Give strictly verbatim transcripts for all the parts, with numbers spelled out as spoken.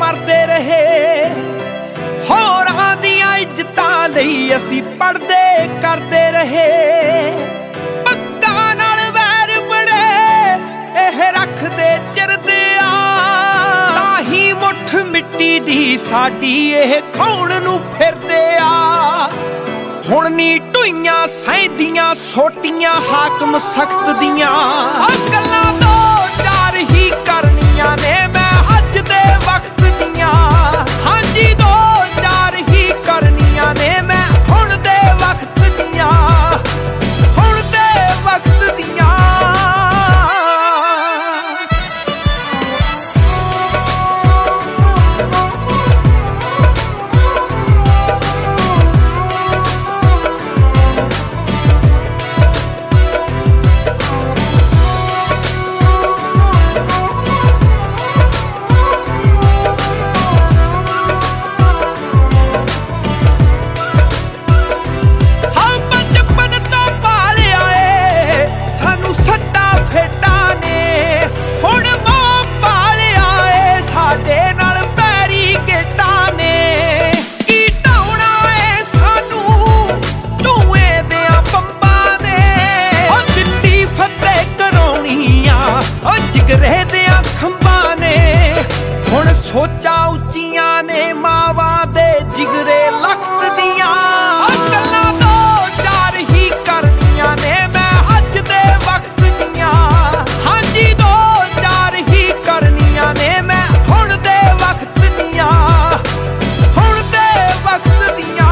मरदे रहे होरां दियां इज्जतां लई असीं पढ़दे करदे रहे पक्कां नाल वैर बड़े एह रखदे चिरदे आ ताही मुठ मिट्टी दी साडी एह खाउण नूं फिरदे आ हुण नी ढुइयां सैंदियां सोटियां हाकम सख्त दियां गल्लां दो चार ही करनियां ने मैं अज दे वक्त दियां हां जी दो चार ही करनियां ने मैं हुण दे वक्त दियां हुण दे वक्त दियां सोचा उच्चियां ने मावां दे जिगरे लखत दियां गल्लां दो चार ही करनियां ने मैं अज दे वक्त दियां हां जी दो चार ही करनियां ने मैं हुण दे वक्त दियां हुण दे वक्त दियां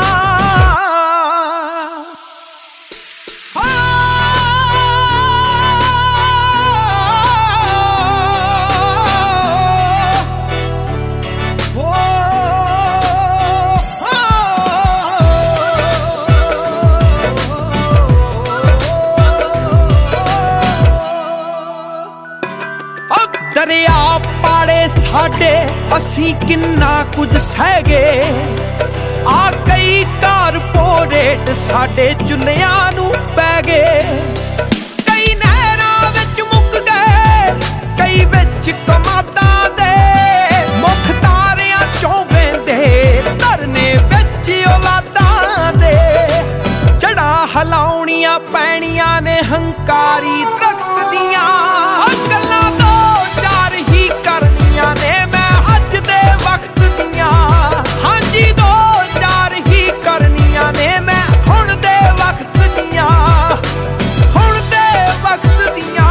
दरिया पाड़े साडे असी किन्ना कुछ सह गए आ कई कारपोरेट साडे चुल्लियां नूं पै गए कई नहरां विच मुक गए कई विच कमादां दे मुख तारियां चों वेंदे धरने विच औलादां दे जड़ां हलाउणियां पैणियां ने हंकारी दरख्त दियां गल्लां दो चार ही करनियां ने मैं अज दे वक्त दियां हां जी दो चार ही करनियां ने मैं हुण दे वक्त दियां हुण दे वक्त दियां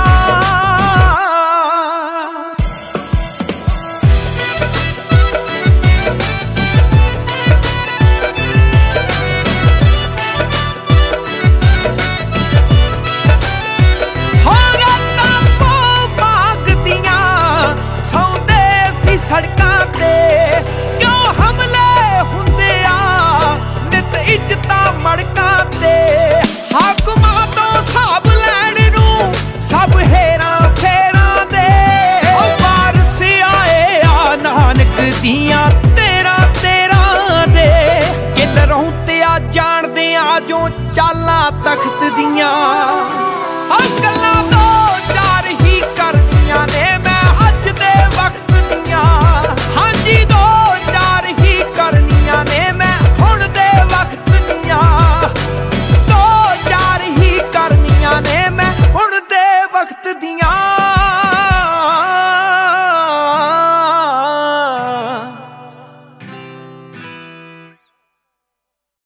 सड़कां ते क्यों हमले हुंदे आ नित इज्जतां मड़कां ते हाकमां तों साब लैण नूं सब हेरां फेरां दे वारस आए आ नानक दियां तेरां तेरां दे किधरों ते आ जाणदे आ जो चालां तख्त दियां